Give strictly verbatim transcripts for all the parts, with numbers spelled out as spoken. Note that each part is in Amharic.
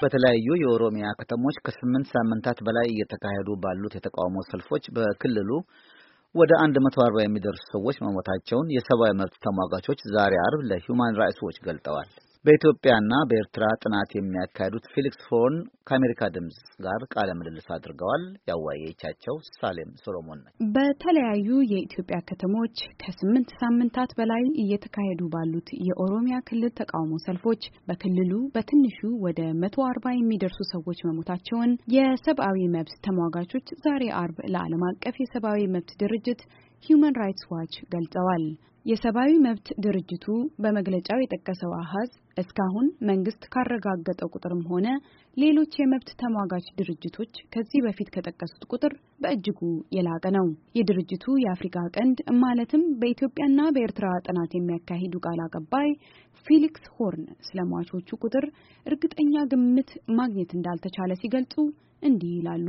በተለያዩ የኦሮሚያ ከተሞች ከስምንት ሳምንታት በላይ እየተካሄዱ ባሉት የተቃውሞ ሰልፎች በክልሉ ወደ አንድ መቶ አርባ የሚደርሱ ሰዎች መሞታቸውን የሰብአዊ መብት ተሟጋቾች ዛሬ አርብ ለሂውማን ራይትስ ዎች ገልጠዋል። በኢትዮጵያና በኤርትራ ጥናት የሚያካሂዱት ፊሊክስ ሆርን ከአሜሪካ ድምጽ ጋር ቃለ ምልልስ አድርገዋል። ያዋየቻቸው ሳሌም ሶሎሞን ነች። በተለያዩ የኢትዮጵያ ከተሞች ከስምንት ሳምንታት በላይ እየተካሄዱ ባሉት የኦሮሚያ ክልል ተቃውሞ ሰልፎች በክልሉ በትንሹ ወደ መቶ አርባ የሚደርሱ ሰዎች መሞታቸውን የሰብአዊ መብት ተሟጋቾች ዛሬ አርብ ለዓለም አቀፍ የሰብአዊ መብት ድርጅት ሂውማን ራይትስ ዋች ገልጸዋል። የሰብአዊ መብት ድርጅቱ በመግለጫው የጠቀሰው አሃዝ እስካሁን መንግስት ካረጋገጠው ቁጥርም ሆነ ሌሎች የመብት ተሟጋች ድርጅቶች ከዚህ በፊት ከጠቀሱት ቁጥር በእጅጉ የላቀ ነው። የድርጅቱ የአፍሪካ ቀንድ ማለትም በኢትዮጵያና በኤርትራ ጥናት የሚያካሂዱ ቃል አቀባይ ፊሊክስ ሆርን ስለሟቾቹ ቁጥር እርግጠኛ ግምት ማግኘት እንዳልተቻለ ሲገልጹ እንዲህ ይላሉ።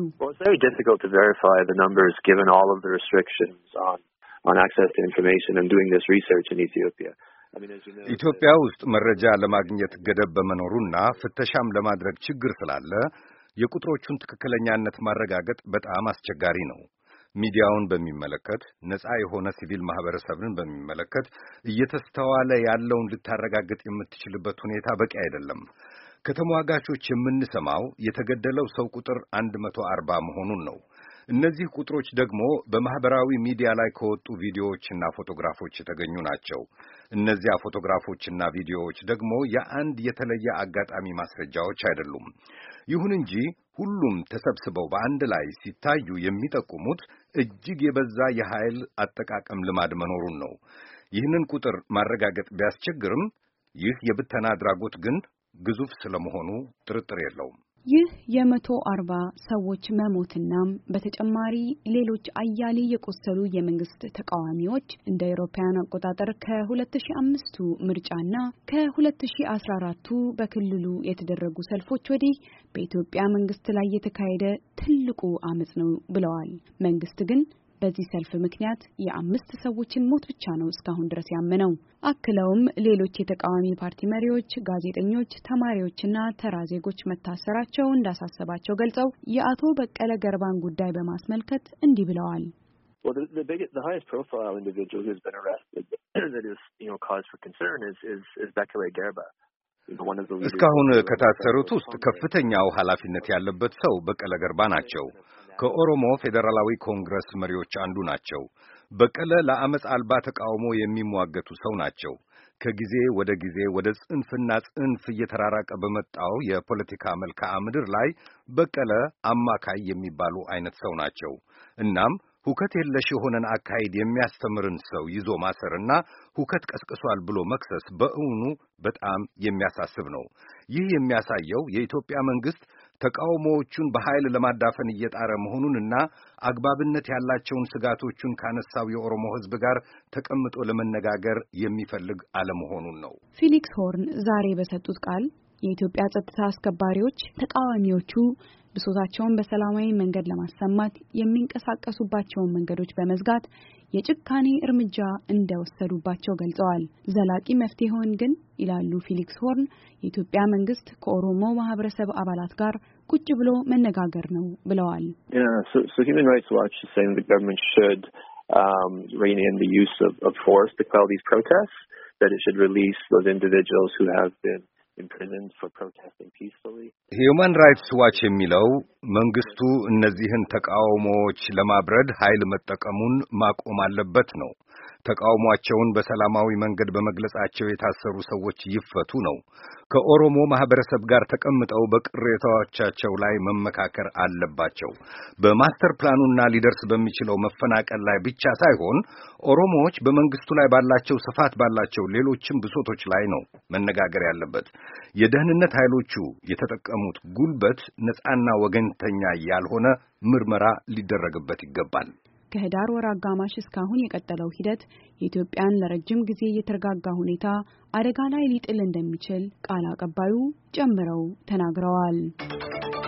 on access to information and doing this research in Ethiopia. ኢትዮጵያ ውስጥ መረጃ ለማግኘት ገደብ በመኖሩና ፍተሻም ለማድረግ ችግር ስላለ የቁጥሮቹን ትክክለኛነት ማረጋገጥ በጣም አስቸጋሪ ነው። ሚዲያውን በሚመለከት ነፃ የሆነ ሲቪል ማህበረሰብን በሚመለከት እየተስተዋለ ያለውን ልታረጋግጥ የምትችልበት ሁኔታ በቂ አይደለም። ከተሟጋቾች የምንሰማው የተገደለው ሰው ቁጥር አንድ መቶ አርባ መሆኑን ነው። እነዚህ ቁጥሮች ደግሞ በማህበራዊ ሚዲያ ላይ ከወጡ ቪዲዮዎችና ፎቶግራፎች የተገኙ ናቸው። እነዚያ ፎቶግራፎችና ቪዲዮዎች ደግሞ የአንድ የተለየ አጋጣሚ ማስረጃዎች አይደሉም። ይሁን እንጂ ሁሉም ተሰብስበው በአንድ ላይ ሲታዩ የሚጠቁሙት እጅግ የበዛ የኃይል አጠቃቀም ልማድ መኖሩን ነው። ይህንን ቁጥር ማረጋገጥ ቢያስቸግርም ይህ የብተና አድራጎት ግን ግዙፍ ስለመሆኑ ጥርጥር የለውም። ይህ የመቶ አርባ ሰዎች መሞትና በተጨማሪ ሌሎች አያሌ የቆሰሉ የመንግስት ተቃዋሚዎች እንደ አውሮፓውያን አቆጣጠር ከ2005ቱ ምርጫና ከ2014ቱ በክልሉ የተደረጉ ሰልፎች ወዲህ በኢትዮጵያ መንግስት ላይ የተካሄደ ትልቁ አመጽ ነው ብለዋል። መንግስት ግን በዚህ ሰልፍ ምክንያት የአምስት ሰዎችን ሞት ብቻ ነው እስካሁን ድረስ ያመነው። አክለውም ሌሎች የተቃዋሚ ፓርቲ መሪዎች፣ ጋዜጠኞች፣ ተማሪዎችና ተራ ዜጎች መታሰራቸው እንዳሳሰባቸው ገልጸው የአቶ በቀለ ገርባን ጉዳይ በማስመልከት እንዲህ ብለዋል። Well, the, the, biggest, the highest profile individual who's been arrested that is, you know, cause for concern is, is, is Bekele Gerba. እስካሁን ከታሰሩት ውስጥ ከፍተኛው ኃላፊነት ያለበት ሰው በቀለ ገርባ ናቸው። ከኦሮሞ ፌዴራላዊ ኮንግረስ መሪዎች አንዱ ናቸው። በቀለ ለአመጽ አልባ ተቃውሞ የሚሟገቱ ሰው ናቸው። ከጊዜ ወደ ጊዜ ወደ ጽንፍና ጽንፍ እየተራራቀ በመጣው የፖለቲካ መልክዓ ምድር ላይ በቀለ አማካይ የሚባሉ አይነት ሰው ናቸው። እናም ሁከት የለሽ የሆነን አካሄድ የሚያስተምርን ሰው ይዞ ማሰርና ሁከት ቀስቅሷል ብሎ መክሰስ በእውኑ በጣም የሚያሳስብ ነው። ይህ የሚያሳየው የኢትዮጵያ መንግስት ተቃውሞዎቹን በኃይል ለማዳፈን እየጣረ መሆኑንና አግባብነት ያላቸውን ስጋቶቹን ካነሳው የኦሮሞ ሕዝብ ጋር ተቀምጦ ለመነጋገር የሚፈልግ አለመሆኑን ነው። ፊሊክስ ሆርን ዛሬ በሰጡት ቃል የኢትዮጵያ ጸጥታ አስከባሪዎች ተቃዋሚዎቹ ብሶታቸውን በሰላማዊ መንገድ ለማሰማት የሚንቀሳቀሱባቸውን መንገዶች በመዝጋት የጭካኔ እርምጃ እንደወሰዱባቸው ገልጸዋል። ዘላቂ መፍትሄውን ግን ይላሉ ፊሊክስ ሆርን የኢትዮጵያ መንግስት ከኦሮሞ ማህበረሰብ አባላት ጋር ቁጭ ብሎ መነጋገር ነው ብለዋል። Yeah, so, so Human Rights Watch is saying the government should um, rein in the use of, of force to quell these protests, that it should release those individuals who have been imprisoned for protesting peacefully. Human Rights Watch የሚለው መንግስቱ እነዚህን ተቃውሞዎች ለማብረድ ኃይል መጠቀሙን ማቆም አለበት ነው። ተቃውሟቸውን በሰላማዊ መንገድ በመግለጻቸው የታሰሩ ሰዎች ይፈቱ ነው። ከኦሮሞ ማህበረሰብ ጋር ተቀምጠው በቅሬታዎቻቸው ላይ መመካከር አለባቸው። በማስተር ፕላኑና ሊደርስ በሚችለው መፈናቀል ላይ ብቻ ሳይሆን ኦሮሞዎች በመንግስቱ ላይ ባላቸው ስፋት ባላቸው ሌሎችም ብሶቶች ላይ ነው መነጋገር ያለበት። የደህንነት ኃይሎቹ የተጠቀሙት ጉልበት ነፃና ወገንተኛ ያልሆነ ምርመራ ሊደረግበት ይገባል። ከህዳር ወር አጋማሽ እስካሁን የቀጠለው ሂደት የኢትዮጵያን ለረጅም ጊዜ የተረጋጋ ሁኔታ አደጋ ላይ ሊጥል እንደሚችል ቃል አቀባዩ ጨምረው ተናግረዋል።